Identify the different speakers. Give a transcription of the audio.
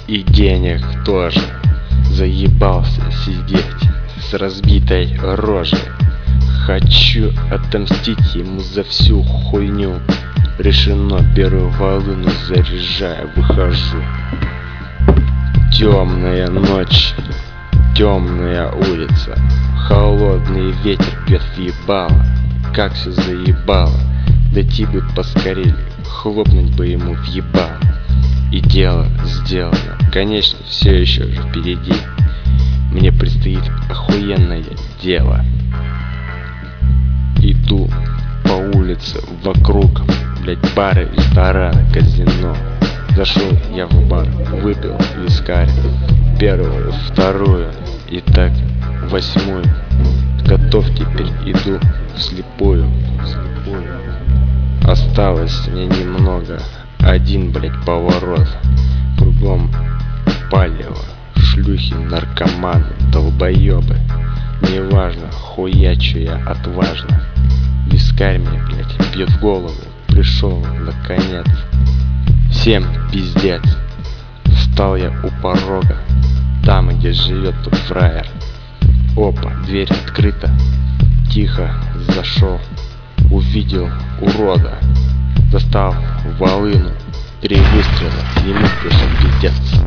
Speaker 1: И денег тоже. Заебался сидеть с разбитой рожей. Хочу отомстить ему за всю хуйню. Решено, первую волыну заряжая, выхожу. Темная ночь, темная улица, холодный ветер бьет в ебало. Как все заебало, дойти бы поскорее, хлопнуть бы ему в ебало. И дело сделано, конечно, все еще же впереди. Мне предстоит охуенное дело. Иду по улице вокруг, блять, бары, рестораны, казино. Зашел я в бар, выпил вискарь, первую, вторую и так 8-ю. Готов теперь, иду вслепую. Осталось мне немного, один, блять, поворот. Кругом палево, шлюхи, наркоманы, долбоебы. Неважно, хуячу я отважно. Вискарь мне, блять, бьет в голову. Пришел, наконец. Всем пиздец. Встал я у порога, там, где живет тот фраер. Опа, дверь открыта. Тихо зашел, увидел урода. Достал волыну, 3 выстрела, ему пришел пиздец.